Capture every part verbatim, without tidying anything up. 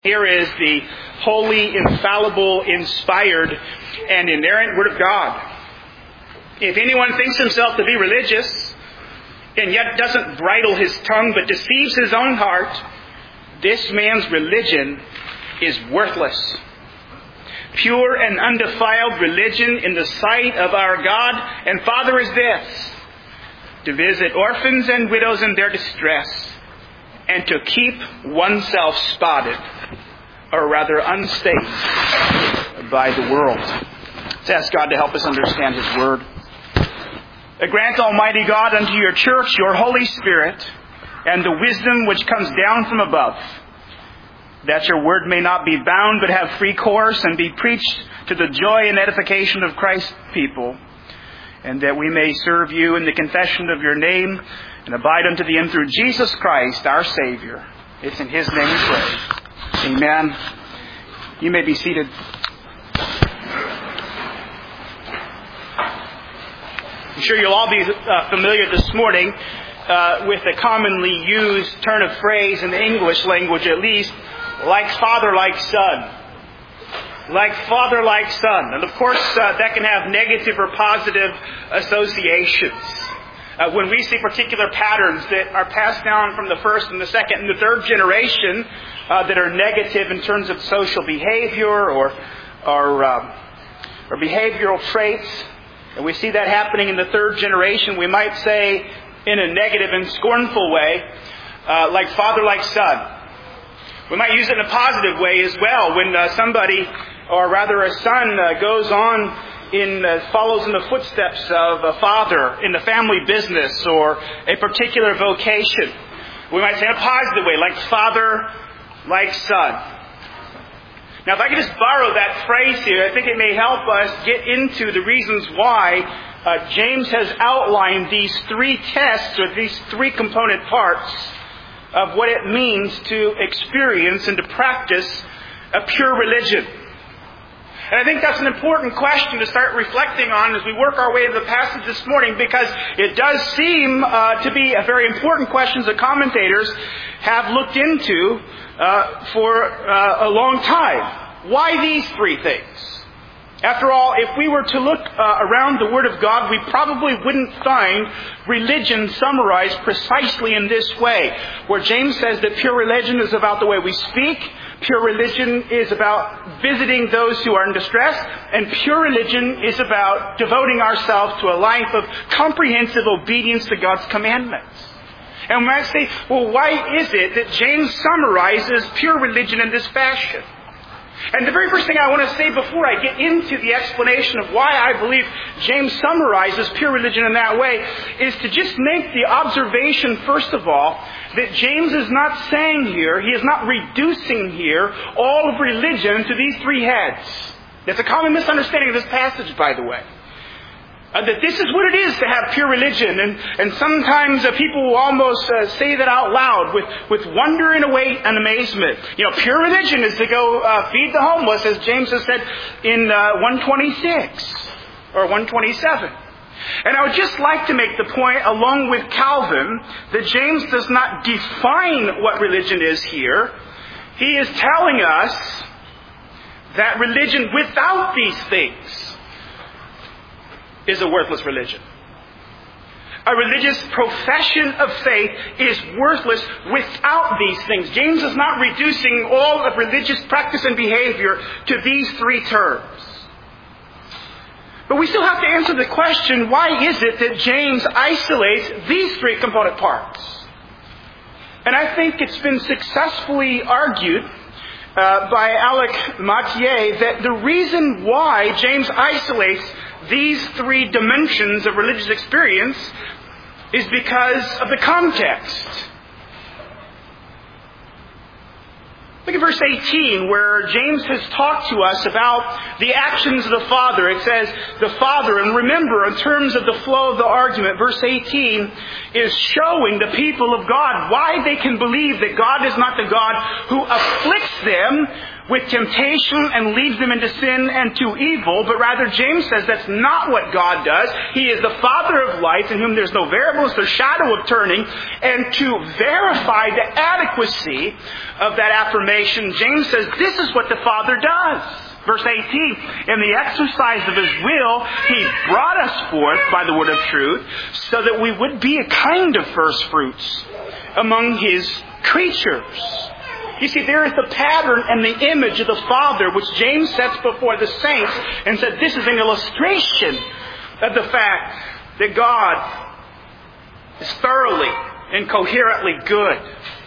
Here is the holy, infallible, inspired, and inerrant Word of God. If anyone thinks himself to be religious, and yet doesn't bridle his tongue, but deceives his own heart, this man's religion is worthless. Pure and undefiled religion in the sight of our God and Father is this: to visit orphans and widows in their distress, and to keep oneself spotted, or rather unstained, by the world. Let's ask God to help us understand His Word. Grant, Almighty God, unto your church your Holy Spirit and the wisdom which comes down from above, that your Word may not be bound but have free course and be preached to the joy and edification of Christ's people, and that we may serve you in the confession of your name and abide unto the end through Jesus Christ, our Savior. It's in His name we pray. Amen. You may be seated. I'm sure you'll all be uh, familiar this morning uh, with the commonly used turn of phrase in the English language, at least, like father, like son. Like father, like son. And of course, uh, that can have negative or positive associations. Uh, when we see particular patterns that are passed down from the first and the second and the third generation uh, that are negative in terms of social behavior or or, um, or behavioral traits, and we see that happening in the third generation, we might say in a negative and scornful way, uh, like father, like son. We might use it in a positive way as well when uh, somebody, or rather a son, uh, goes on in uh, follows in the footsteps of a father in the family business or a particular vocation. We might say in a positive way, like father, like son. Now, if I could just borrow that phrase here, I think it may help us get into the reasons why uh, James has outlined these three tests or these three component parts of what it means to experience and to practice a pure religion. And I think that's an important question to start reflecting on as we work our way to the passage this morning, because it does seem uh, to be a very important question that commentators have looked into uh, for uh, a long time. Why these three things? After all, if we were to look uh, around the Word of God, we probably wouldn't find religion summarized precisely in this way, where James says that pure religion is about the way we speak, pure religion is about visiting those who are in distress, and pure religion is about devoting ourselves to a life of comprehensive obedience to God's commandments. And we might say, well, why is it that James summarizes pure religion in this fashion? And the very first thing I want to say before I get into the explanation of why I believe James summarizes pure religion in that way is to just make the observation, first of all, that James is not saying here, he is not reducing here all of religion to these three heads. That's a common misunderstanding of this passage, by the way. Uh, that this is what it is to have pure religion. And, and sometimes uh, people will almost uh, say that out loud with, with wonder and await and amazement. You know, pure religion is to go uh, feed the homeless, as James has said in uh, one twenty-six or one twenty-seven. And I would just like to make the point, along with Calvin, that James does not define what religion is here. He is telling us that religion without these things is a worthless religion. A religious profession of faith is worthless without these things. James is not reducing all of religious practice and behavior to these three terms. But we still have to answer the question, why is it that James isolates these three component parts? And I think it's been successfully argued uh, by Alec Motyer that the reason why James isolates these three dimensions of religious experience is because of the context. Look at verse eighteen, where James has talked to us about the actions of the Father. It says, the Father, and remember, in terms of the flow of the argument, verse eighteen is showing the people of God why they can believe that God is not the God who afflicts them, with temptation and leads them into sin and to evil, but rather James says that's not what God does. He is the Father of lights, in whom there's no variableness or shadow of turning. And to verify the adequacy of that affirmation, James says this is what the Father does. Verse eighteen, in the exercise of His will, He brought us forth by the word of truth, so that we would be a kind of first fruits among His creatures. You see, there is the pattern and the image of the Father, which James sets before the saints and said this is an illustration of the fact that God is thoroughly and coherently good.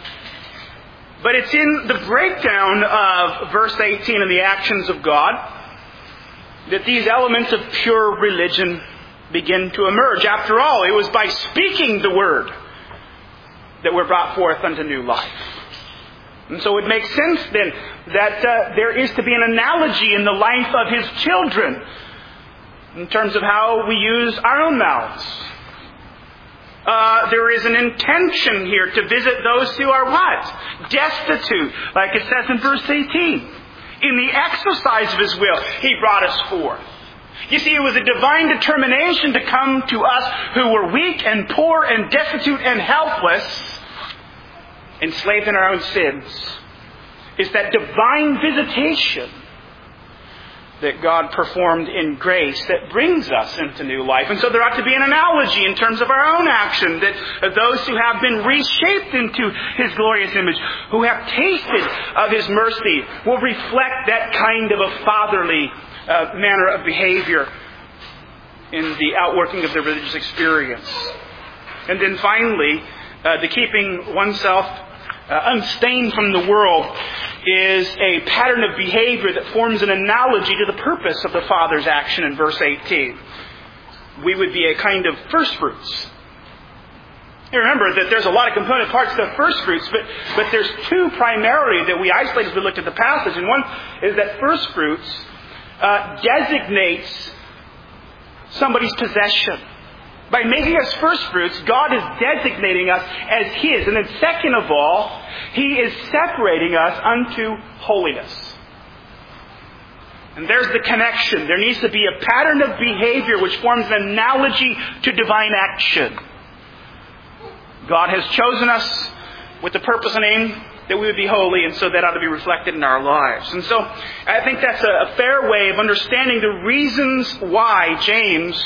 But it's in the breakdown of verse eighteen and the actions of God that these elements of pure religion begin to emerge. After all, it was by speaking the word that we're brought forth unto new life. And so it makes sense then that uh, there is to be an analogy in the life of His children in terms of how we use our own mouths. Uh, there is an intention here to visit those who are what? Destitute, like it says in verse eighteen. In the exercise of His will, He brought us forth. You see, it was a divine determination to come to us who were weak and poor and destitute and helpless, enslaved in our own sins. It's that divine visitation that God performed in grace that brings us into new life. And so there ought to be an analogy in terms of our own action, that those who have been reshaped into His glorious image, who have tasted of His mercy, will reflect that kind of a fatherly uh, manner of behavior in the outworking of their religious experience. And then finally, uh, the keeping oneself uh, unstained from the world is a pattern of behavior that forms an analogy to the purpose of the Father's action in verse eighteen. We would be a kind of first fruits. You remember that there's a lot of component parts to first fruits, but, but there's two primarily that we isolate as we looked at the passage. And one is that first fruits uh, designates somebody's possession. By making us first fruits, God is designating us as His. And then second of all, He is separating us unto holiness. And there's the connection. There needs to be a pattern of behavior which forms an analogy to divine action. God has chosen us with the purpose and aim that we would be holy, and so that ought to be reflected in our lives. And so I think that's a fair way of understanding the reasons why James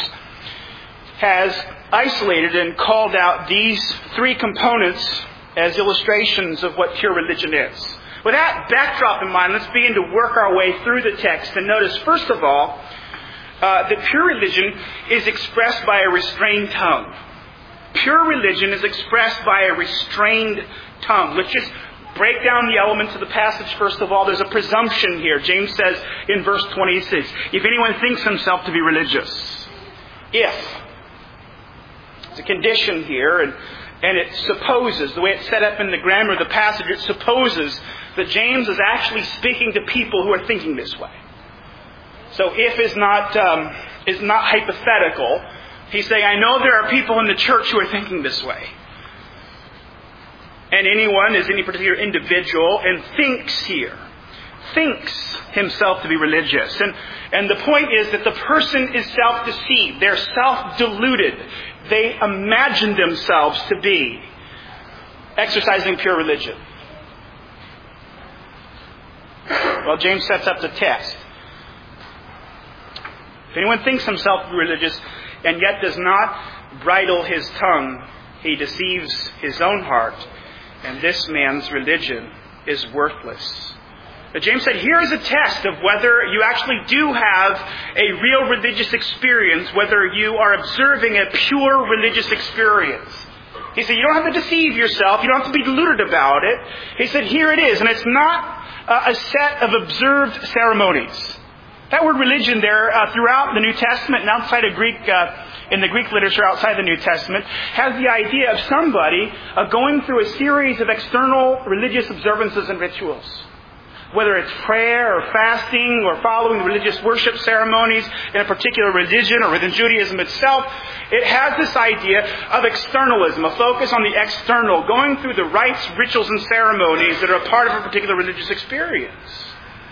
has isolated and called out these three components as illustrations of what pure religion is. With that backdrop in mind, let's begin to work our way through the text. And notice, first of all, uh, that pure religion is expressed by a restrained tongue. Pure religion is expressed by a restrained tongue. Let's just break down the elements of the passage. First of all, there's a presumption here. James says in verse twenty-six, if anyone thinks himself to be religious, if... It's a condition here, and, and it supposes, the way it's set up in the grammar of the passage, it supposes that James is actually speaking to people who are thinking this way. So if is not, um, is not hypothetical. He's saying, I know there are people in the church who are thinking this way. And anyone is any particular individual and thinks here. Thinks himself to be religious. And, and the point is that the person is self-deceived. They're self-deluded. They imagine themselves to be exercising pure religion. Well, James sets up the test. If anyone thinks himself to be religious and yet does not bridle his tongue, he deceives his own heart, and this man's religion is worthless. But James said, here is a test of whether you actually do have a real religious experience, whether you are observing a pure religious experience. He said, you don't have to deceive yourself. You don't have to be deluded about it. He said, here it is. And it's not uh, a set of observed ceremonies. That word religion there uh, throughout the New Testament and outside of Greek, uh, in the Greek literature outside the New Testament, has the idea of somebody uh, going through a series of external religious observances and rituals. Whether it's prayer or fasting or following religious worship ceremonies in a particular religion or within Judaism itself, it has this idea of externalism, a focus on the external, going through the rites, rituals, and ceremonies that are a part of a particular religious experience.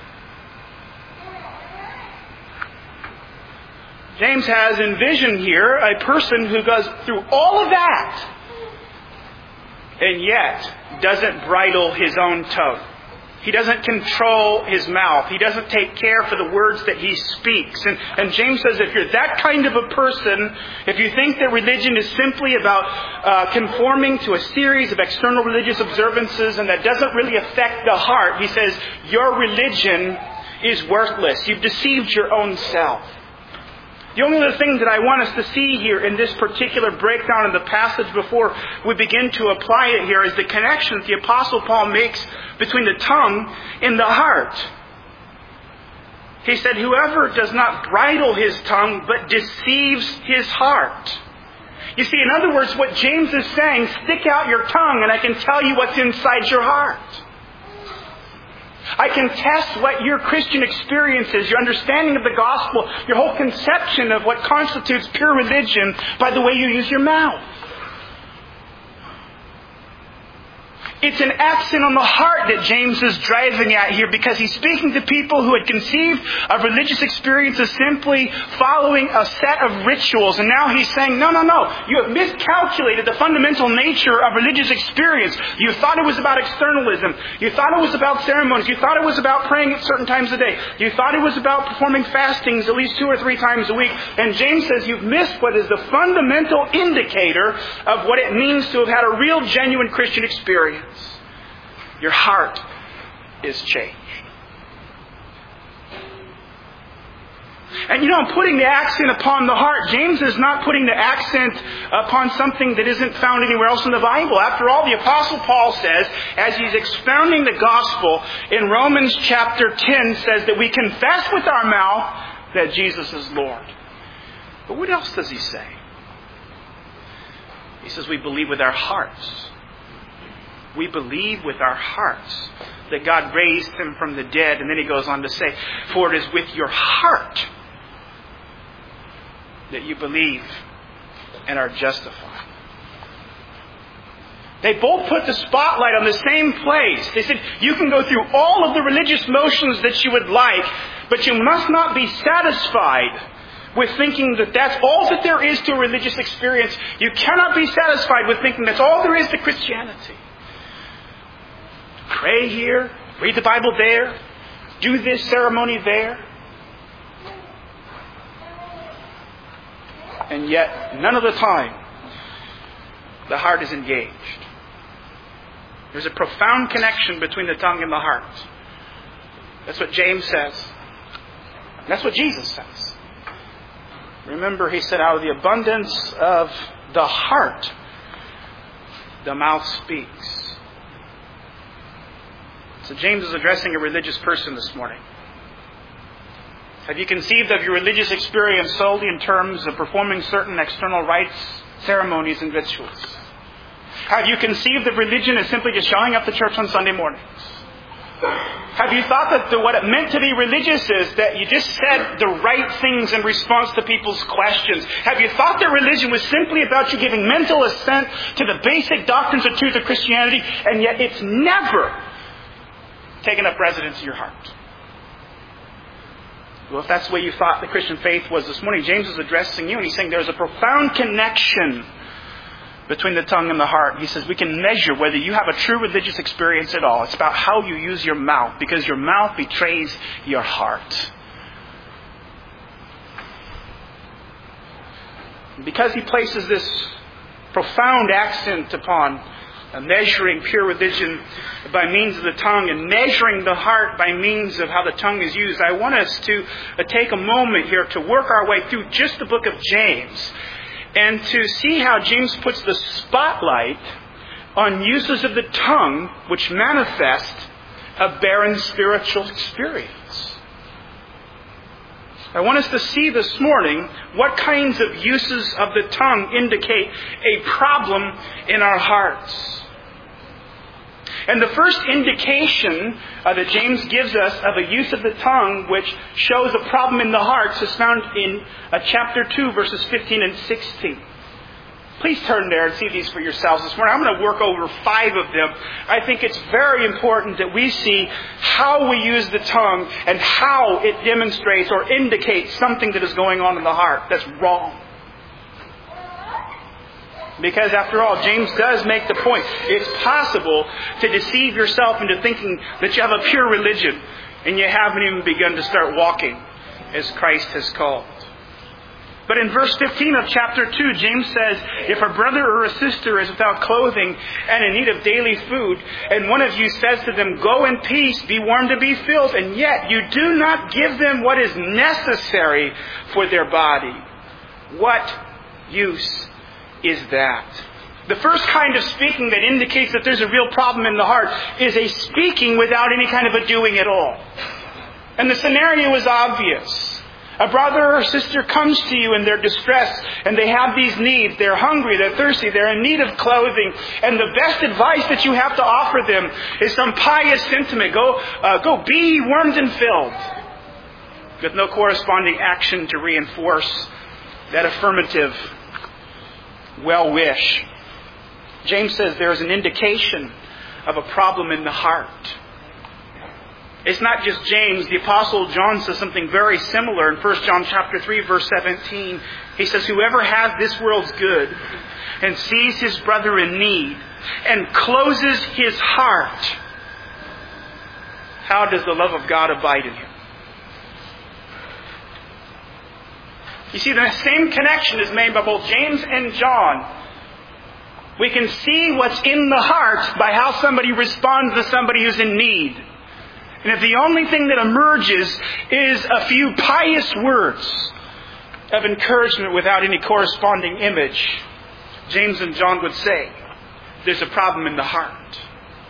James has in vision here a person who goes through all of that and yet doesn't bridle his own tongue. He doesn't control his mouth. He doesn't take care for the words that he speaks. And, and James says if you're that kind of a person, if you think that religion is simply about uh, conforming to a series of external religious observances and that doesn't really affect the heart, he says your religion is worthless. You've deceived your own self. The only other thing that I want us to see here in this particular breakdown of the passage before we begin to apply it here is the connection that the Apostle Paul makes between the tongue and the heart. He said, whoever does not bridle his tongue but deceives his heart. You see, in other words, what James is saying, stick out your tongue and I can tell you what's inside your heart. I can test what your Christian experience is, your understanding of the gospel, your whole conception of what constitutes pure religion by the way you use your mouth. It's an accent on the heart that James is driving at here because he's speaking to people who had conceived of religious experiences simply following a set of rituals. And now he's saying, no, no, no. You have miscalculated the fundamental nature of religious experience. You thought it was about externalism. You thought it was about ceremonies. You thought it was about praying at certain times a day. You thought it was about performing fastings at least two or three times a week. And James says you've missed what is the fundamental indicator of what it means to have had a real, genuine Christian experience. Your heart is changed. And you know, I'm putting the accent upon the heart. James is not putting the accent upon something that isn't found anywhere else in the Bible. After all, the Apostle Paul says, as he's expounding the gospel in Romans chapter ten, says that we confess with our mouth that Jesus is Lord. But what else does he say? He says we believe with our hearts. We believe with our hearts that God raised him from the dead. And then he goes on to say, for it is with your heart that you believe and are justified. They both put the spotlight on the same place. They said, you can go through all of the religious motions that you would like, but you must not be satisfied with thinking that that's all that there is to a religious experience. You cannot be satisfied with thinking that's all there is to Christianity. Pray here, read the Bible there, do this ceremony there. And yet, none of the time, the heart is engaged. There's a profound connection between the tongue and the heart. That's what James says. That's what Jesus says. Remember, he said, out of the abundance of the heart, the mouth speaks. So James is addressing a religious person this morning. Have you conceived of your religious experience solely in terms of performing certain external rites, ceremonies, and rituals? Have you conceived of religion as simply just showing up to church on Sunday mornings? Have you thought that the, what it meant to be religious is that you just said the right things in response to people's questions? Have you thought that religion was simply about you giving mental assent to the basic doctrines or truths of Christianity, and yet it's never taken up residence in your heart? Well, if that's the way you thought the Christian faith was this morning, James is addressing you and he's saying there's a profound connection between the tongue and the heart. He says we can measure whether you have a true religious experience at all. It's about how you use your mouth, because your mouth betrays your heart. Because he places this profound accent upon measuring pure religion by means of the tongue and measuring the heart by means of how the tongue is used, I want us to uh, take a moment here to work our way through just the book of James and to see how James puts the spotlight on uses of the tongue which manifest a barren spiritual experience. I want us to see this morning what kinds of uses of the tongue indicate a problem in our hearts. And the first indication uh, that James gives us of a use of the tongue which shows a problem in the hearts is found in uh, chapter two, verses fifteen and sixteen. Please turn there and see these for yourselves this morning. I'm going to work over five of them. I think it's very important that we see how we use the tongue and how it demonstrates or indicates something that is going on in the heart that's wrong. Because after all, James does make the point. It's possible to deceive yourself into thinking that you have a pure religion and you haven't even begun to start walking as Christ has called. But in verse fifteen of chapter two, James says, if a brother or a sister is without clothing and in need of daily food, and one of you says to them, go in peace, be warmed to be filled, and yet you do not give them what is necessary for their body, what use is that? The first kind of speaking that indicates that there's a real problem in the heart is a speaking without any kind of a doing at all. And the scenario is obvious. A brother or sister comes to you in their distress and they have these needs. They're hungry, they're thirsty, they're in need of clothing. And the best advice that you have to offer them is some pious sentiment. Go, uh, go be warmed and filled. With no corresponding action to reinforce that affirmative well wish. James says there is an indication of a problem in the heart. It's not just James. The Apostle John says something very similar in First John chapter three, verse seventeen. He says, whoever has this world's good and sees his brother in need and closes his heart, how does the love of God abide in him? You see, the same connection is made by both James and John. We can see what's in the heart by how somebody responds to somebody who's in need. And if the only thing that emerges is a few pious words of encouragement without any corresponding image, James and John would say, there's a problem in the heart.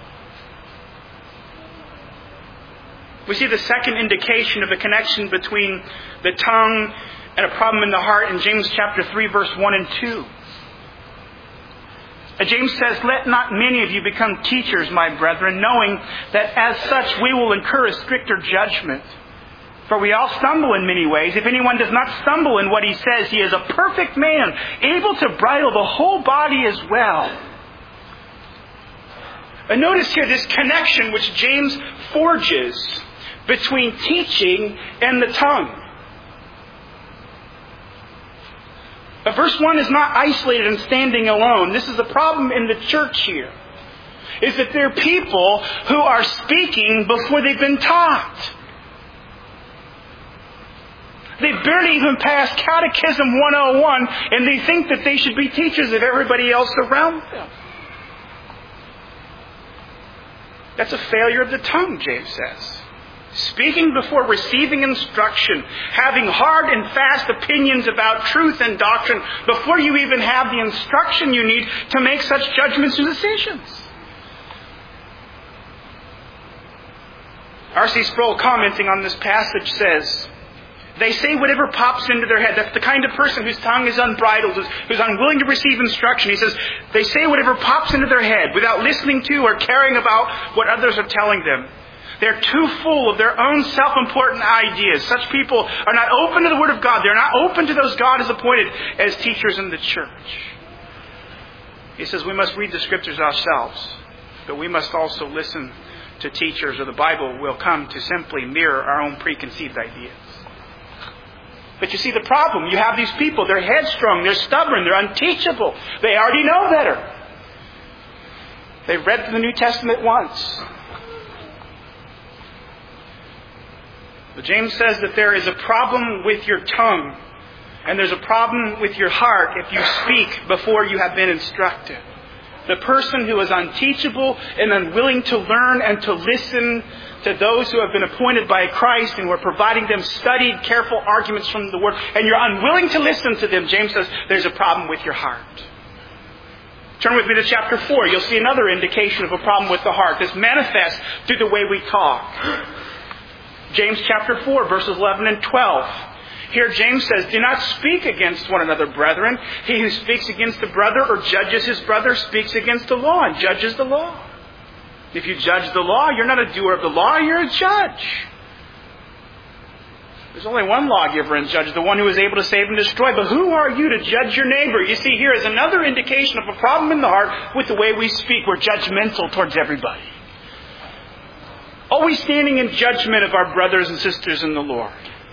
We see the second indication of a connection between the tongue and a problem in the heart in James chapter three, verse one and two. James says, let not many of you become teachers, my brethren, knowing that as such we will incur a stricter judgment. For we all stumble in many ways. If anyone does not stumble in what he says, he is a perfect man, able to bridle the whole body as well. And notice here this connection which James forges between teaching and the tongue. But verse one is not isolated and standing alone. This is a problem in the church here. Is that there are people who are speaking before they've been taught. They've barely even passed Catechism one oh one and they think that they should be teachers of everybody else around them. That's a failure of the tongue, James says. Speaking before receiving instruction, having hard and fast opinions about truth and doctrine before you even have the instruction you need to make such judgments and decisions. R C Sproul, commenting on this passage, says, they say whatever pops into their head. That's the kind of person whose tongue is unbridled, who's, who's unwilling to receive instruction. He says, they say whatever pops into their head without listening to or caring about what others are telling them. They're too full of their own self-important ideas. Such people are not open to the Word of God. They're not open to those God has appointed as teachers in the church. He says we must read the Scriptures ourselves, but we must also listen to teachers, or the Bible will come to simply mirror our own preconceived ideas. But you see the problem. You have these people. They're headstrong. They're stubborn. They're unteachable. They already know better. They've read the New Testament once. But James says that there is a problem with your tongue, and there's a problem with your heart if you speak before you have been instructed. The person who is unteachable and unwilling to learn and to listen to those who have been appointed by Christ and who are providing them studied, careful arguments from the Word, and you're unwilling to listen to them, James says there's a problem with your heart. Turn with me to chapter four. You'll see another indication of a problem with the heart. This manifests through the way we talk. James chapter four, verses eleven and twelve. Here James says, do not speak against one another, brethren. He who speaks against a brother or judges his brother speaks against the law and judges the law. If you judge the law, you're not a doer of the law, you're a judge. There's only one lawgiver and judge, the one who is able to save and destroy. But who are you to judge your neighbor? You see, here is another indication of a problem in the heart with the way we speak. We're judgmental towards everybody. Always standing in judgment of our brothers and sisters in the Lord.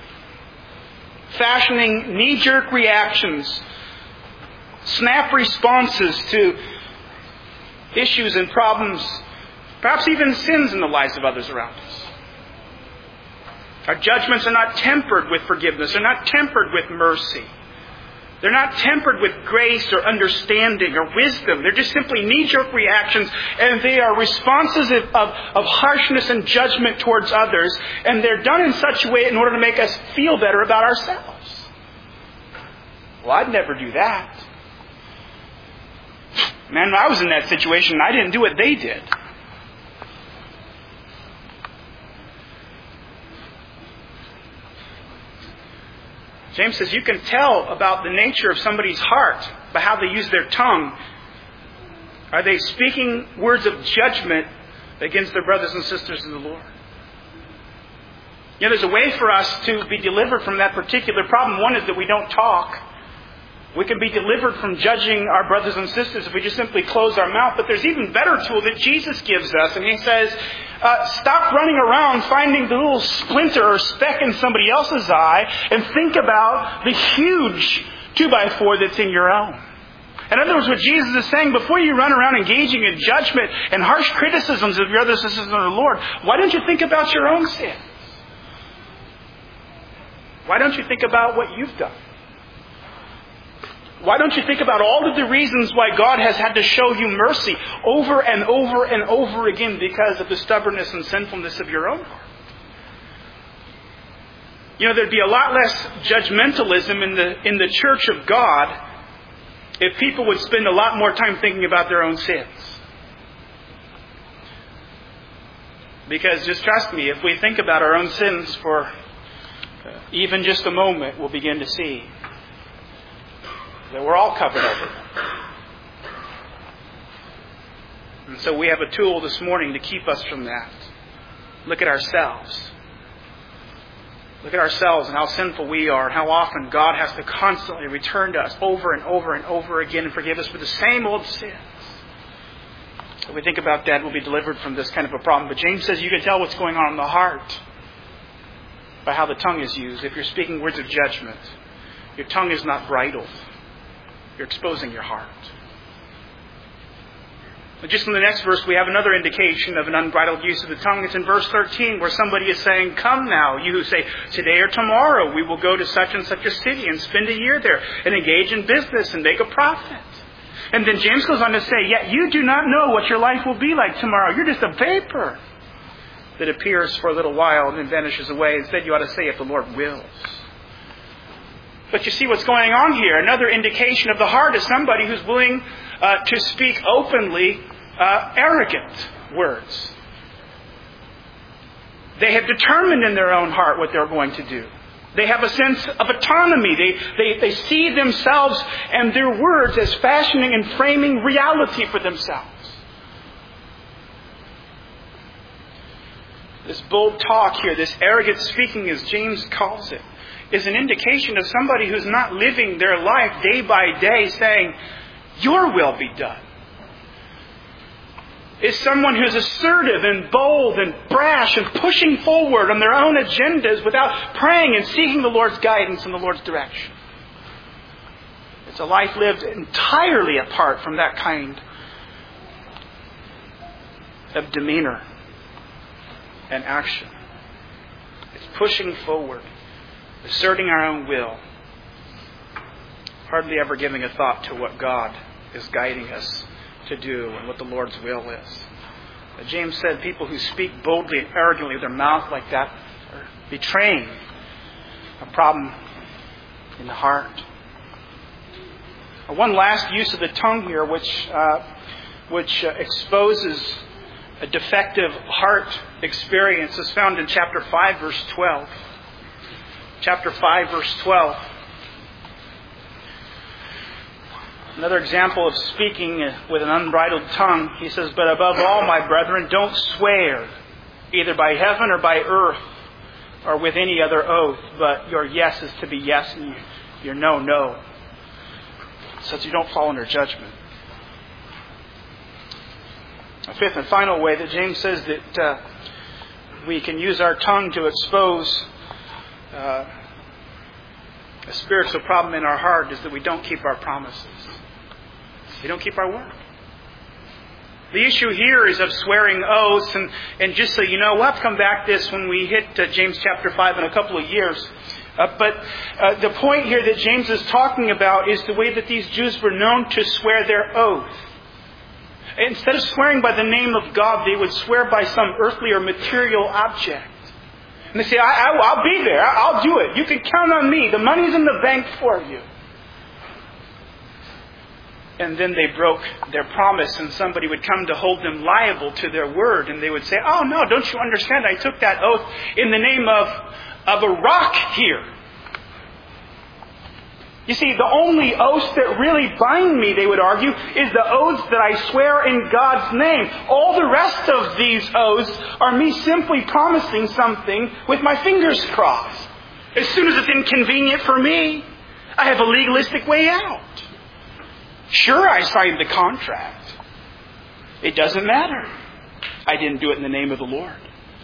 Fashioning knee-jerk reactions, snap responses to issues and problems, perhaps even sins in the lives of others around us. Our judgments are not tempered with forgiveness. They're not tempered with mercy. They're not tempered with grace or understanding or wisdom. They're just simply knee-jerk reactions, and they are responses of, of, of harshness and judgment towards others, and they're done in such a way in order to make us feel better about ourselves. Well, I'd never do that. Man, I was in that situation, and I didn't do what they did. James says you can tell about the nature of somebody's heart by how they use their tongue. Are they speaking words of judgment against their brothers and sisters in the Lord? You know, there's a way for us to be delivered from that particular problem. One is that we don't talk. We can be delivered from judging our brothers and sisters if we just simply close our mouth. But there's even better tool that Jesus gives us. And He says, uh, stop running around finding the little splinter or speck in somebody else's eye and think about the huge two by four that's in your own. In other words, what Jesus is saying, before you run around engaging in judgment and harsh criticisms of your brothers and sisters in the Lord, why don't you think about your own sins? Why don't you think about what you've done? Why don't you think about all of the reasons why God has had to show you mercy over and over and over again because of the stubbornness and sinfulness of your own heart? You know, there'd be a lot less judgmentalism in the in the church of God if people would spend a lot more time thinking about their own sins. Because just trust me, if we think about our own sins for even just a moment, we'll begin to see that we're all covered over. And so we have a tool this morning to keep us from that. Look at ourselves. Look at ourselves and how sinful we are and how often God has to constantly return to us over and over and over again and forgive us for the same old sins. If we think about that, we'll be delivered from this kind of a problem. But James says you can tell what's going on in the heart by how the tongue is used. If you're speaking words of judgment, your tongue is not bridled. You're exposing your heart. But just in the next verse, we have another indication of an unbridled use of the tongue. It's in verse thirteen, where somebody is saying, "Come now, you who say, today or tomorrow we will go to such and such a city and spend a year there and engage in business and make a profit." And then James goes on to say, "Yet you do not know what your life will be like tomorrow. You're just a vapor that appears for a little while and then vanishes away. Instead, you ought to say, if the Lord wills." But you see what's going on here. Another indication of the heart is somebody who's willing uh, to speak openly uh, arrogant words. They have determined in their own heart what they're going to do. They have a sense of autonomy. They, they, they see themselves and their words as fashioning and framing reality for themselves. This bold talk here, this arrogant speaking, as James calls it, is an indication of somebody who's not living their life day by day saying, your will be done. It's someone who's assertive and bold and brash and pushing forward on their own agendas without praying and seeking the Lord's guidance and the Lord's direction. It's a life lived entirely apart from that kind of demeanor and action. It's pushing forward, asserting our own will, hardly ever giving a thought to what God is guiding us to do and what the Lord's will is. But James said people who speak boldly and arrogantly with their mouth like that are betraying a problem in the heart. One last use of the tongue here, which uh, which uh, exposes a defective heart experience, is found in chapter five, verse twelve. Chapter five, verse twelve. Another example of speaking with an unbridled tongue. He says, "But above all, my brethren, don't swear, either by heaven or by earth, or with any other oath, but your yes is to be yes and your no, no, so that you don't fall under judgment. A fifth and final way that James says that uh, we can use our tongue to expose uh, a spiritual problem in our heart is that we don't keep our promises. We don't keep our word. The issue here is of swearing oaths, and, and just so you know, we'll have to come back to this when we hit uh, James chapter five in a couple of years. Uh, but uh, the point here that James is talking about is the way that these Jews were known to swear their oath. Instead of swearing by the name of God, they would swear by some earthly or material object. And they say, I, I, I'll be there. I'll do it. You can count on me. The money's in the bank for you. And then they broke their promise, and somebody would come to hold them liable to their word. And they would say, oh no, don't you understand? I took that oath in the name of, of a rock here. You see, the only oaths that really bind me, they would argue, is the oaths that I swear in God's name. All the rest of these oaths are me simply promising something with my fingers crossed. As soon as it's inconvenient for me, I have a legalistic way out. Sure, I signed the contract. It doesn't matter. I didn't do it in the name of the Lord.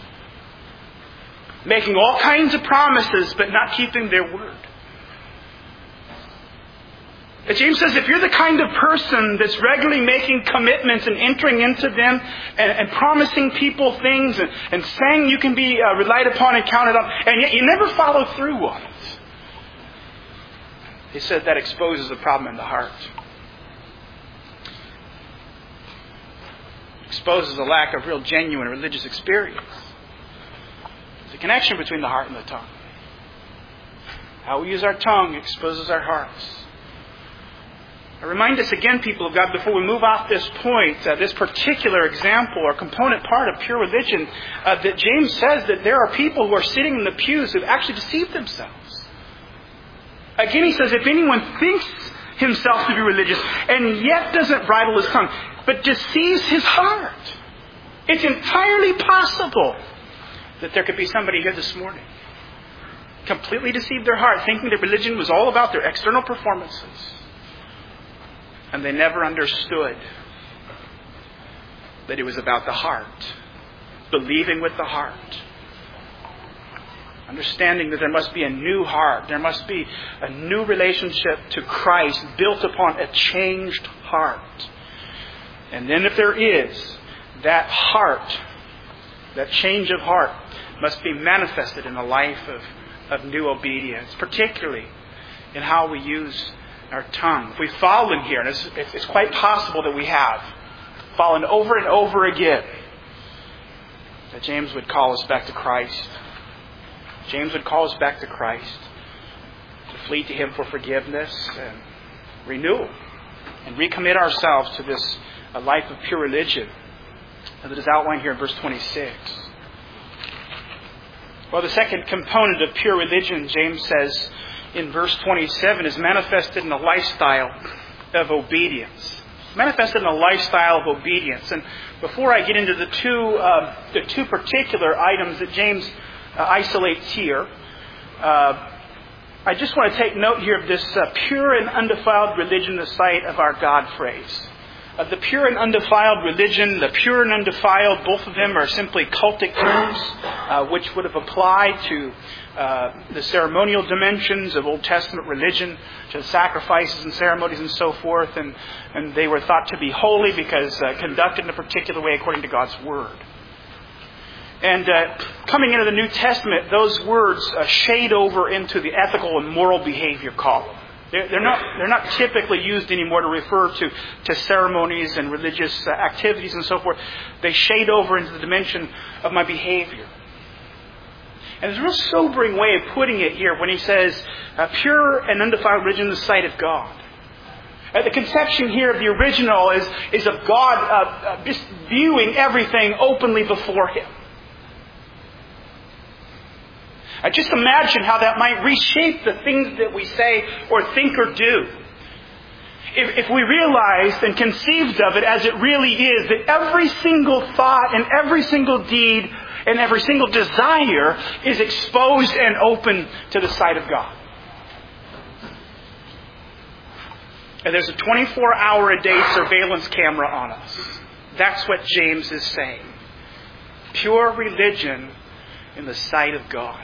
Making all kinds of promises, but not keeping their word. And James says if you're the kind of person that's regularly making commitments and entering into them and, and promising people things and, and saying you can be uh, relied upon and counted on, and yet you never follow through on it, he said that exposes a problem in the heart. Exposes a lack of real genuine religious experience. There's a connection between the heart and the tongue. How we use our tongue exposes our hearts. I remind us again, people of God, before we move off this point, uh, this particular example or component part of pure religion, uh, that James says that there are people who are sitting in the pews who have actually deceived themselves. Again, he says, if anyone thinks himself to be religious and yet doesn't bridle his tongue, but deceives his heart, it's entirely possible that there could be somebody here this morning completely deceived their heart, thinking that religion was all about their external performances. And they never understood that it was about the heart. Believing with the heart. Understanding that there must be a new heart. There must be a new relationship to Christ built upon a changed heart. And then if there is, that heart, that change of heart, must be manifested in a life of, of new obedience. Particularly in how we use our tongue. If we've fallen here, and it's, it's quite possible that we have fallen over and over again, that James would call us back to Christ. James would call us back to Christ, to flee to Him for forgiveness and renewal, and recommit ourselves to this a life of pure religion that is outlined here in verse twenty-six. Well, the second component of pure religion, James says, in verse twenty-seven, is manifested in a lifestyle of obedience. Manifested in a lifestyle of obedience. And before I get into the two uh, the two particular items that James uh, isolates here, uh, I just want to take note here of this uh, pure and undefiled religion, the sight of our God phrase. Uh, the pure and undefiled religion, the pure and undefiled, both of them are simply cultic terms uh, which would have applied to uh, the ceremonial dimensions of Old Testament religion, to sacrifices and ceremonies and so forth, and, and they were thought to be holy because uh, conducted in a particular way according to God's Word. And uh, coming into the New Testament, those words uh, shade over into the ethical and moral behavior column. They're, they're not they're not typically used anymore to refer to, to ceremonies and religious uh, activities and so forth. They shade over into the dimension of my behavior. And there's a real sobering way of putting it here when he says, uh, pure and undefiled religion in the sight of God. Uh, the conception here of the original is, is of God uh, uh, just viewing everything openly before Him. I just imagine how that might reshape the things that we say or think or do. If, if we realized and conceived of it as it really is, that every single thought and every single deed and every single desire is exposed and open to the sight of God. And there's a twenty-four hour a day surveillance camera on us. That's what James is saying. Pure religion in the sight of God.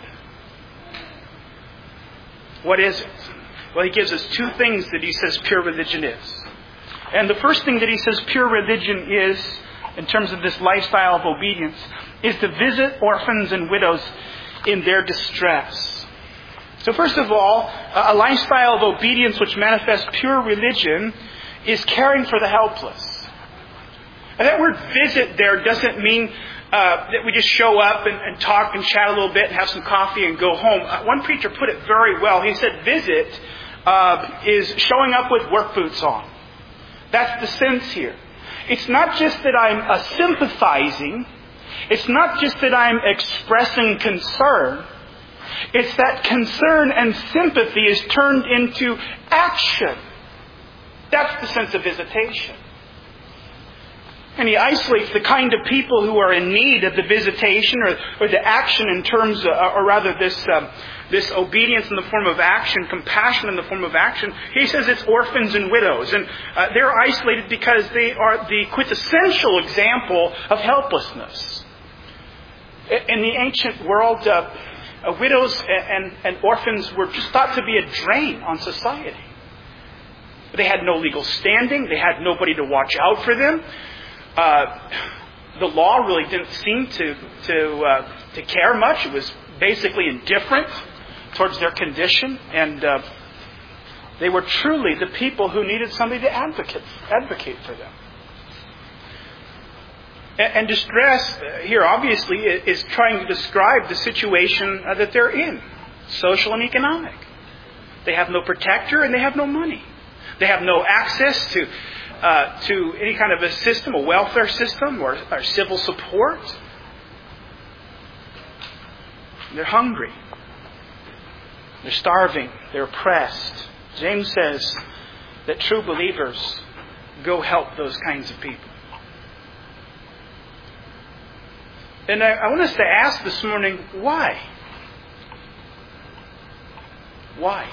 What is it? Well, he gives us two things that he says pure religion is. And the first thing that he says pure religion is, in terms of this lifestyle of obedience, is to visit orphans and widows in their distress. So first of all, a lifestyle of obedience which manifests pure religion is caring for the helpless. And that word visit there doesn't mean uh, that we just show up and, and talk and chat a little bit and have some coffee and go home. Uh, one preacher put it very well. He said visit uh, is showing up with work boots on. That's the sense here. It's not just that I'm uh, sympathizing. It's not just that I'm expressing concern. It's that concern and sympathy is turned into action. That's the sense of visitation. And he isolates the kind of people who are in need of the visitation or, or the action in terms of, or rather this um, this obedience in the form of action, compassion in the form of action. He says it's orphans and widows. And uh, they're isolated because they are the quintessential example of helplessness. In the ancient world, uh, uh, widows and, and orphans were just thought to be a drain on society. They had no legal standing. They had nobody to watch out for them. Uh, the law really didn't seem to to uh, to care much. It was basically indifferent towards their condition, and uh, they were truly the people who needed somebody to advocate advocate for them. And, and distress here, obviously, is trying to describe the situation uh, that they're in, social and economic. They have no protector and they have no money. They have no access to. Uh, to any kind of a system, a welfare system or, or civil support. They're hungry. They're starving. They're oppressed. James says that true believers go help those kinds of people. And I, I want us to ask this morning, why? Why?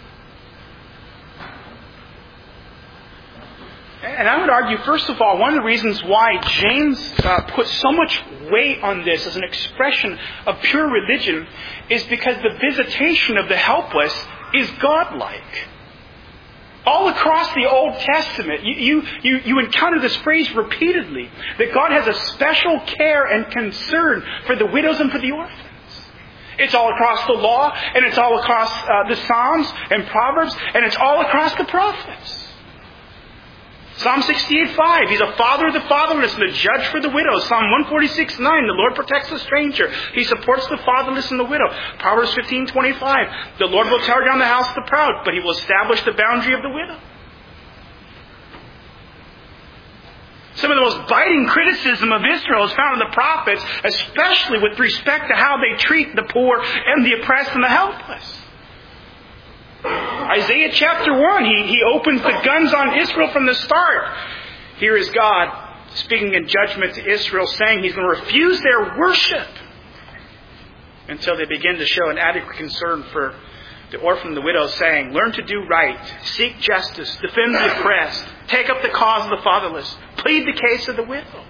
And I would argue, first of all, one of the reasons why James uh, puts so much weight on this as an expression of pure religion is because the visitation of the helpless is godlike. All across the Old Testament, you, you, you, you encounter this phrase repeatedly, that God has a special care and concern for the widows and for the orphans. It's all across the law, and it's all across uh, the Psalms and Proverbs, and it's all across the prophets. Psalm sixty-eight five, He's a father of the fatherless and a judge for the widows. Psalm one forty-six nine, the Lord protects the stranger. He supports the fatherless and the widow. Proverbs fifteen twenty-five, the Lord will tear down the house of the proud, but He will establish the boundary of the widow. Some of the most biting criticism of Israel is found in the prophets, especially with respect to how they treat the poor and the oppressed and the helpless. Isaiah chapter one, he, he opens the guns on Israel from the start. Here is God speaking in judgment to Israel, saying He's going to refuse their worship until they begin to show an adequate concern for the orphan and the widow, saying, learn to do right, seek justice, defend the oppressed, take up the cause of the fatherless, plead the case of the widow.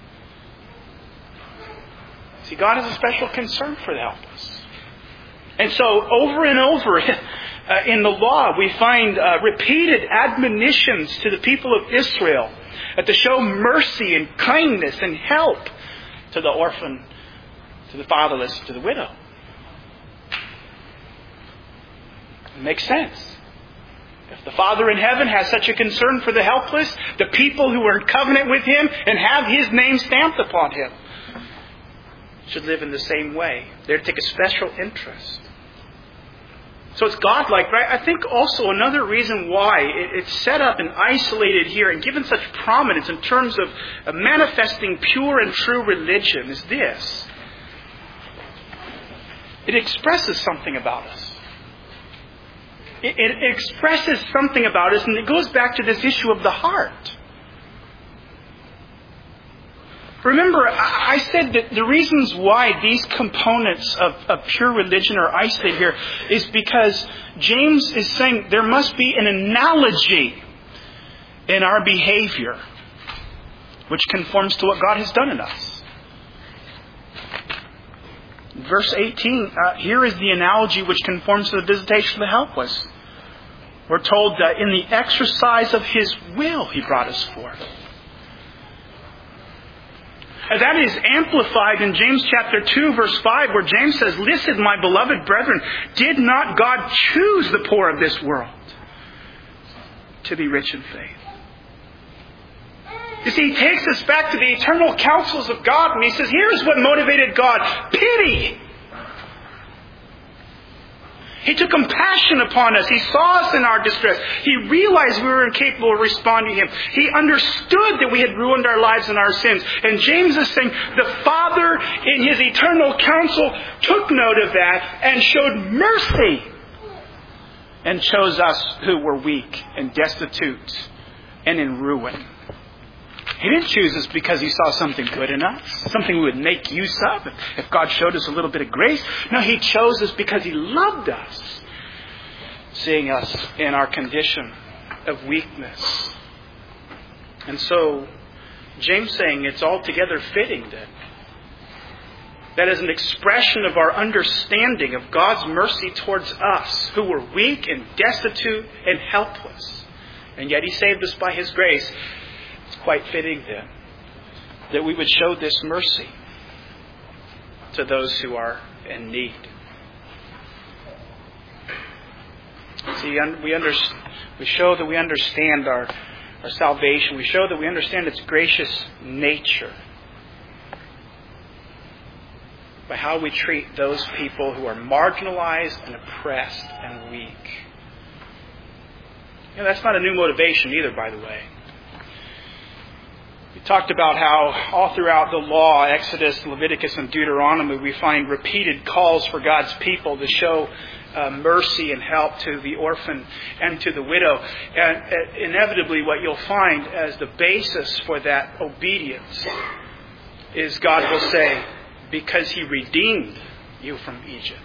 See, God has a special concern for the helpless. And so over and over uh, in the law, we find uh, repeated admonitions to the people of Israel uh, to show mercy and kindness and help to the orphan, to the fatherless, to the widow. It makes sense. If the Father in heaven has such a concern for the helpless, the people who are in covenant with Him and have His name stamped upon Him should live in the same way. They're to take a special interest. So it's godlike, right? I think also another reason why it's set up and isolated here and given such prominence in terms of manifesting pure and true religion is this. It expresses something about us. It, it expresses something about us, and it goes back to this issue of the heart. Remember, I said that the reasons why these components of, of pure religion are isolated here is because James is saying there must be an analogy in our behavior which conforms to what God has done in us. Verse eighteen, uh, here is the analogy which conforms to the visitation of the helpless. We're told that in the exercise of His will He brought us forth. And that is amplified in James chapter two, verse five, where James says, "Listen, my beloved brethren, did not God choose the poor of this world to be rich in faith?" You see, He takes us back to the eternal counsels of God, and He says, here's what motivated God: pity. He took compassion upon us. He saw us in our distress. He realized we were incapable of responding to Him. He understood that we had ruined our lives and our sins. And James is saying the Father in His eternal counsel took note of that and showed mercy and chose us who were weak and destitute and in ruin. He didn't choose us because He saw something good in us, something we would make use of if God showed us a little bit of grace. No, He chose us because He loved us, seeing us in our condition of weakness. And so, James saying it's altogether fitting then that as an expression of our understanding of God's mercy towards us, who were weak and destitute and helpless, and yet He saved us by His grace, it's quite fitting then that we would show this mercy to those who are in need. See, we under, we show that we understand our, our salvation. We show that we understand its gracious nature by how we treat those people who are marginalized and oppressed and weak. You know, that's not a new motivation either, by the way. We talked about how all throughout the law, Exodus, Leviticus, and Deuteronomy, we find repeated calls for God's people to show uh, mercy and help to the orphan and to the widow. And uh, inevitably what you'll find as the basis for that obedience is God will say, because He redeemed you from Egypt.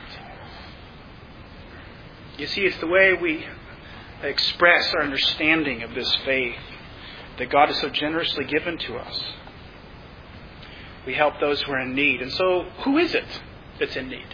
You see, it's the way we express our understanding of this faith that God has so generously given to us. We help those who are in need. And so, who is it that's in need?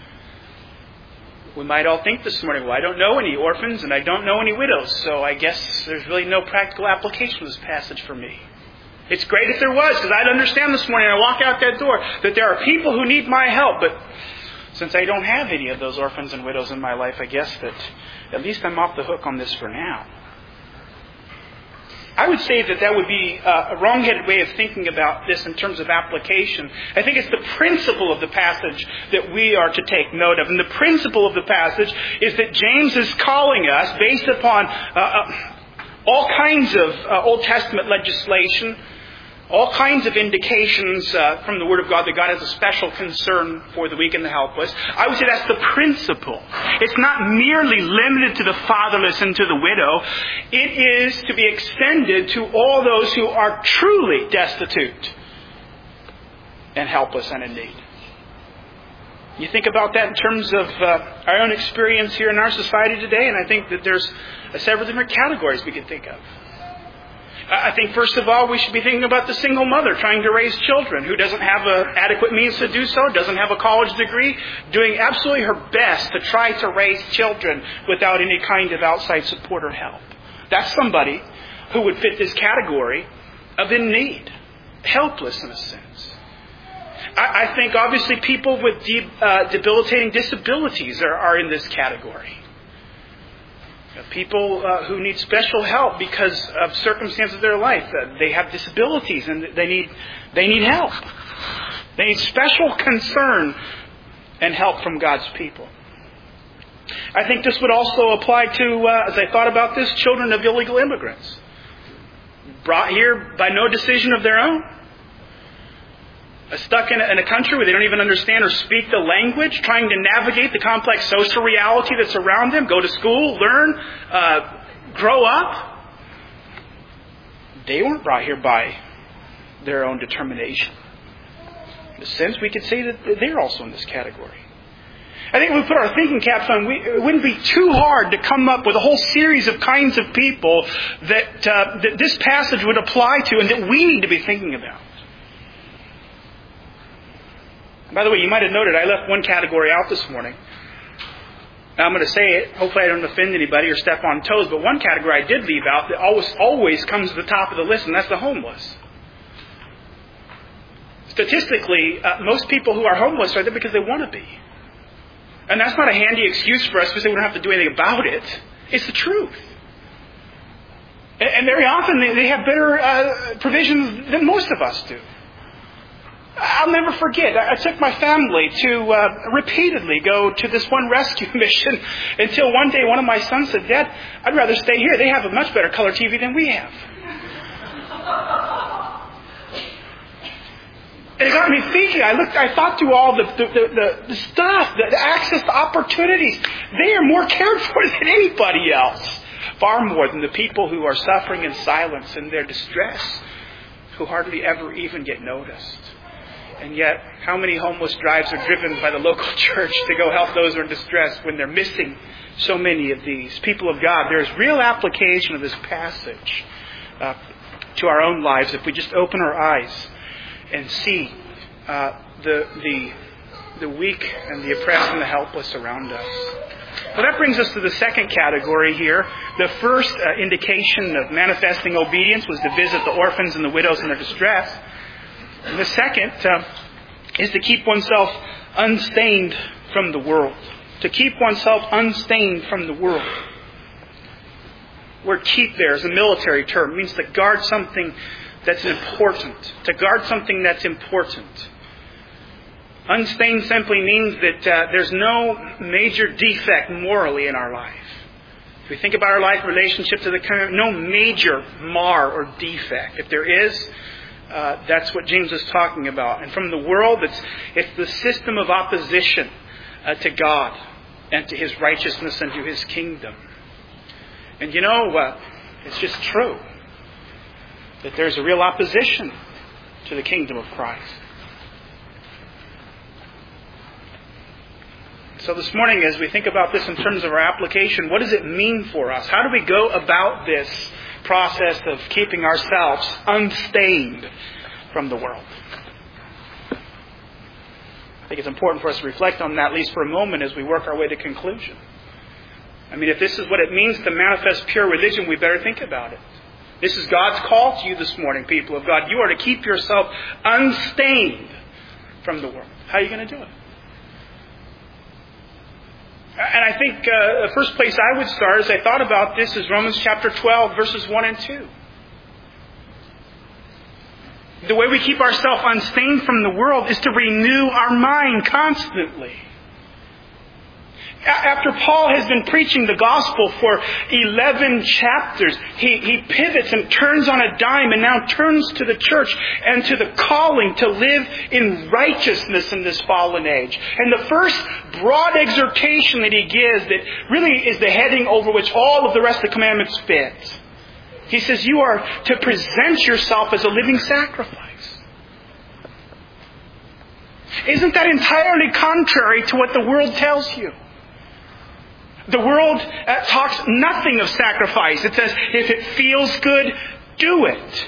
We might all think this morning, well, I don't know any orphans and I don't know any widows, so I guess there's really no practical application of this passage for me. It's great if there was, because I'd understand this morning, I walk out that door, that there are people who need my help, but since I don't have any of those orphans and widows in my life, I guess that at least I'm off the hook on this for now. I would say that that would be a wrong-headed way of thinking about this in terms of application. I think it's the principle of the passage that we are to take note of. And the principle of the passage is that James is calling us, based upon uh, uh, all kinds of uh, Old Testament legislation, all kinds of indications uh, from the Word of God that God has a special concern for the weak and the helpless. I would say that's the principle. It's not merely limited to the fatherless and to the widow. It is to be extended to all those who are truly destitute and helpless and in need. You think about that in terms of uh, our own experience here in our society today, and I think that there's uh, several different categories we could think of. I think, first of all, we should be thinking about the single mother trying to raise children who doesn't have a adequate means to do so, doesn't have a college degree, doing absolutely her best to try to raise children without any kind of outside support or help. That's somebody who would fit this category of in need, helpless in a sense. I, I think, obviously, people with de- uh, debilitating disabilities are, are in this category. People uh, who need special help because of circumstances of their life. Uh, they have disabilities and they need they need help. They need special concern and help from God's people. I think this would also apply to, uh, as I thought about this, children of illegal immigrants. Brought here by no decision of their own. Stuck in a, in a country where they don't even understand or speak the language, trying to navigate the complex social reality that's around them, go to school, learn, uh, grow up. They weren't brought here by their own determination. In a sense, we could say that they're also in this category. I think if we put our thinking caps on, we, it wouldn't be too hard to come up with a whole series of kinds of people that, uh, that this passage would apply to and that we need to be thinking about. By the way, you might have noted I left one category out this morning. Now, I'm going to say it. Hopefully I don't offend anybody or step on toes, but one category I did leave out that always, always comes to the top of the list, and that's the homeless. Statistically, uh, most people who are homeless are there because they want to be. And that's not a handy excuse for us because we don't have to do anything about it. It's the truth. And, and very often they, they have better uh, provisions than most of us do. I'll never forget, I took my family to uh, repeatedly go to this one rescue mission until one day one of my sons said, Dad, I'd rather stay here. They have a much better color T V than we have. And it got me thinking. I looked, I thought through all the, the, the, the stuff, the, the access to opportunities. They are more cared for than anybody else. Far more than the people who are suffering in silence in their distress, who hardly ever even get noticed. And yet, how many homeless drives are driven by the local church to go help those who are in distress when they're missing so many of these? People of God, there is real application of this passage uh, to our own lives if we just open our eyes and see uh, the the the weak and the oppressed and the helpless around us. Well, that brings us to the second category here. The first uh, indication of manifesting obedience was to visit the orphans and the widows in their distress. And the second uh, is to keep oneself unstained from the world. To keep oneself unstained from the world. The word keep there is a military term. It means to guard something that's important. To guard something that's important. Unstained simply means that uh, there's no major defect morally in our life. If we think about our life relationship to the community, no major mar or defect. If there is, uh, that's what James is talking about. And from the world, it's, it's the system of opposition uh, to God and to His righteousness and to His kingdom. And you know, uh, it's just true that there's a real opposition to the kingdom of Christ. So this morning, as we think about this in terms of our application, what does it mean for us? How do we go about this process of keeping ourselves unstained from the world? I think it's important for us to reflect on that at least for a moment as we work our way to conclusion. I mean, if this is what it means to manifest pure religion, we better think about it. This is God's call to you this morning, people of God. You are to keep yourself unstained from the world. How are you going to do it? And I think uh, the first place I would start as I thought about this is Romans chapter twelve, verses one and two. The way we keep ourselves unstained from the world is to renew our mind constantly. After Paul has been preaching the gospel for eleven chapters, he, he pivots and turns on a dime and now turns to the church and to the calling to live in righteousness in this fallen age. And the first broad exhortation that he gives that really is the heading over which all of the rest of the commandments fit. He says you are to present yourself as a living sacrifice. Isn't that entirely contrary to what the world tells you? The world uh, talks nothing of sacrifice. It says, if it feels good, do it.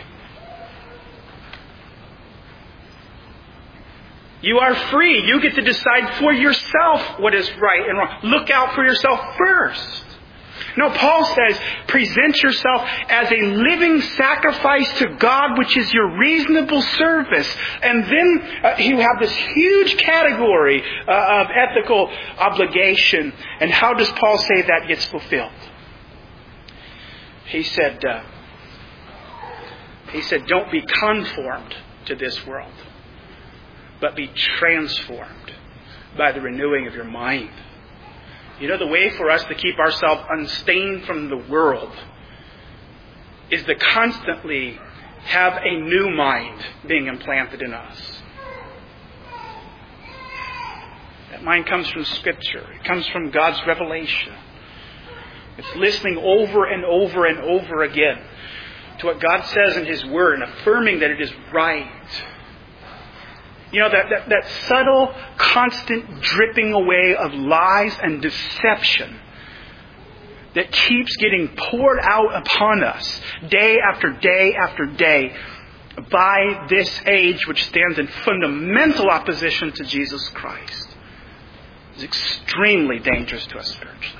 You are free. You get to decide for yourself what is right and wrong. Look out for yourself first. No, Paul says, present yourself as a living sacrifice to God, which is your reasonable service. And then uh, you have this huge category uh, of ethical obligation. And how does Paul say that gets fulfilled? He said, uh, he said, don't be conformed to this world, but be transformed by the renewing of your mind. You know, the way for us to keep ourselves unstained from the world is to constantly have a new mind being implanted in us. That mind comes from Scripture. It comes from God's revelation. It's listening over and over and over again to what God says in His Word and affirming that it is right. You know, that, that, that subtle, constant dripping away of lies and deception that keeps getting poured out upon us day after day after day by this age which stands in fundamental opposition to Jesus Christ is extremely dangerous to us spiritually.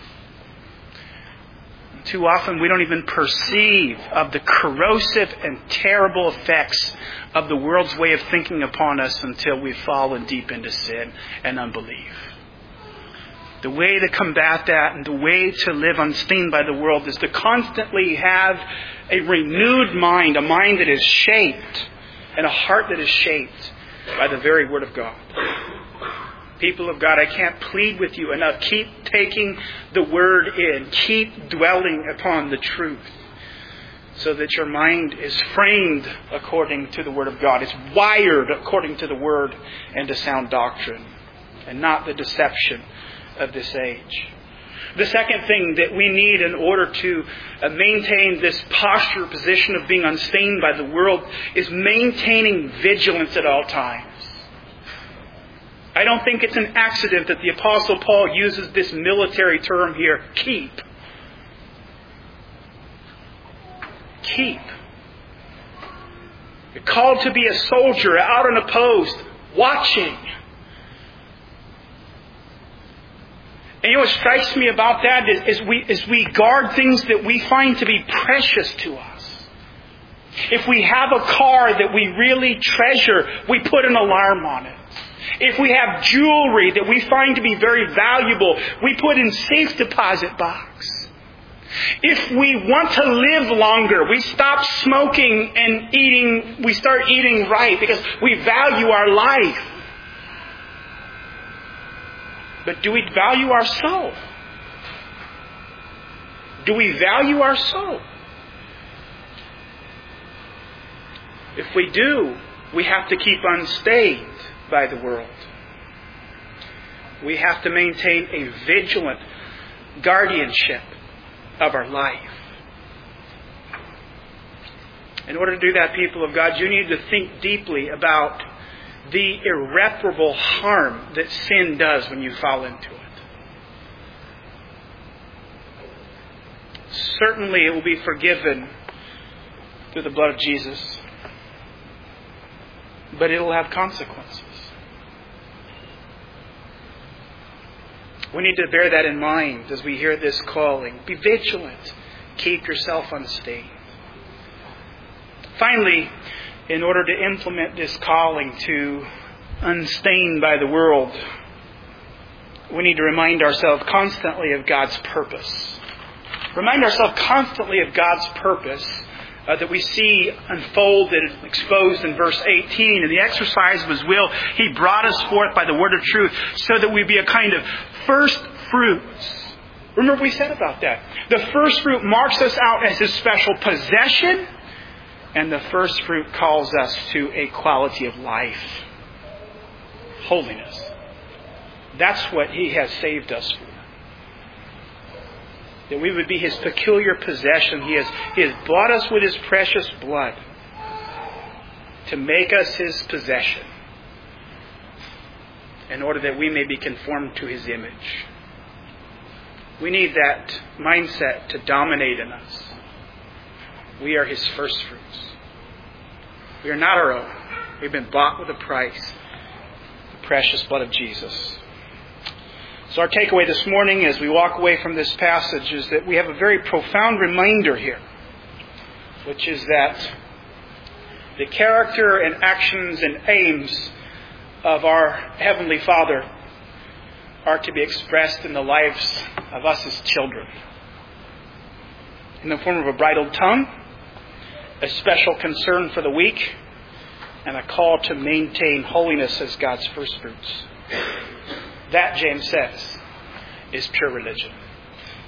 Too often we don't even perceive of the corrosive and terrible effects of the world's way of thinking upon us until we've fallen deep into sin and unbelief. The way to combat that and the way to live unstained by the world is to constantly have a renewed mind, a mind that is shaped, and a heart that is shaped by the very Word of God. People of God, I can't plead with you enough. Keep taking the Word in. Keep dwelling upon the truth so that your mind is framed according to the Word of God. It's wired according to the Word and to sound doctrine and not the deception of this age. The second thing that we need in order to maintain this posture, position of being unstained by the world is maintaining vigilance at all times. I don't think it's an accident that the Apostle Paul uses this military term here, keep. Keep. You're called to be a soldier out on a post, watching. And you know what strikes me about that is, is, we, is we guard things that we find to be precious to us. If we have a car that we really treasure, we put an alarm on it. If we have jewelry that we find to be very valuable, we put in safe deposit box. If we want to live longer, we stop smoking and eating, we start eating right because we value our life. But do we value our soul? Do we value our soul? If we do, we have to keep unstained by the world. We have to maintain a vigilant guardianship of our life. In order to do that, people of God, you need to think deeply about the irreparable harm that sin does when you fall into it. Certainly it will be forgiven through the blood of Jesus, but it will have consequences. We need to bear that in mind as we hear this calling. Be vigilant. Keep yourself unstained. Finally, in order to implement this calling to unstained by the world, we need to remind ourselves constantly of God's purpose. Remind ourselves constantly of God's purpose uh, that we see unfolded and exposed in verse eighteen. In the exercise of His will, He brought us forth by the word of truth so that we be a kind of first fruits. Remember what we said about that. The first fruit marks us out as His special possession, and the first fruit calls us to a quality of life. Holiness. That's what He has saved us for. That we would be His peculiar possession. He has, he has bought us with His precious blood to make us His possession in order that we may be conformed to His image. We need that mindset to dominate in us. We are His first fruits. We are not our own. We've been bought with a price. The precious blood of Jesus. So our takeaway this morning as we walk away from this passage is that we have a very profound reminder here, which is that the character and actions and aims of our Heavenly Father are to be expressed in the lives of us as children. In the form of a bridled tongue, a special concern for the weak, and a call to maintain holiness as God's first fruits. That, James says, is pure religion.